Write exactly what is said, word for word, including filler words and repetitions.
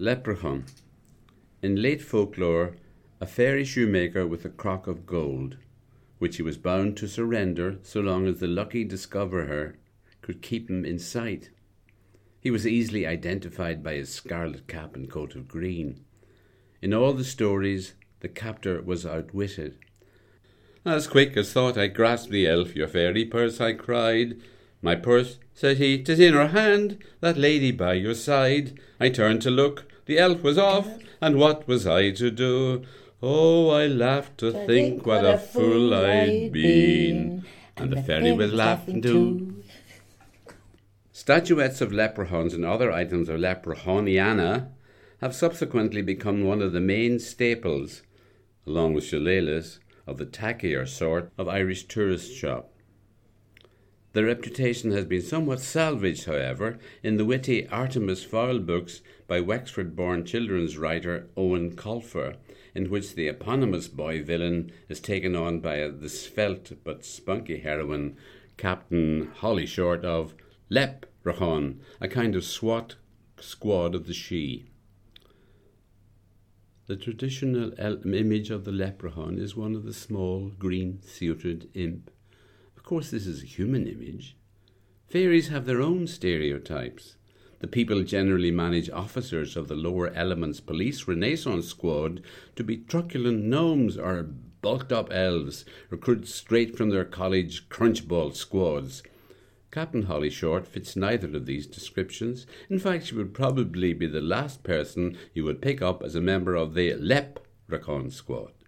Leprechaun. In late folklore, a fairy shoemaker with a crock of gold, which he was bound to surrender so long as the lucky discoverer could keep him in sight. He was easily identified by his scarlet cap and coat of green. In all the stories, the captor was outwitted. "As quick as thought I grasped the elf, your fairy purse," I cried. "My purse," said he, "'tis in her hand, that lady by your side." I turned to look, the elf was off, and what was I to do? Oh, I laughed to think, think what a fool I'd been, and the fairy was laughing too. Statuettes of leprechauns and other items of leprechauniana have subsequently become one of the main staples, along with shillelaghs, of the tackier sort of Irish tourist shop. Their reputation has been somewhat salvaged, however, in the witty Artemis Fowl books by Wexford-born children's writer Owen Colfer, in which the eponymous boy villain is taken on by the svelte but spunky heroine, Captain Holly Short of Leprechaun, a kind of SWAT squad of the Sidhe. The traditional el- image of the leprechaun is one of the small, green-suited imp. Of course, this is a human image. Fairies have their own stereotypes. The people generally manage officers of the lower elements police Renaissance squad to be truculent gnomes or bulked-up elves, recruited straight from their college crunchball squads. Captain Holly Short fits neither of these descriptions. In fact, she would probably be the last person you would pick up as a member of the Leprechaun squad.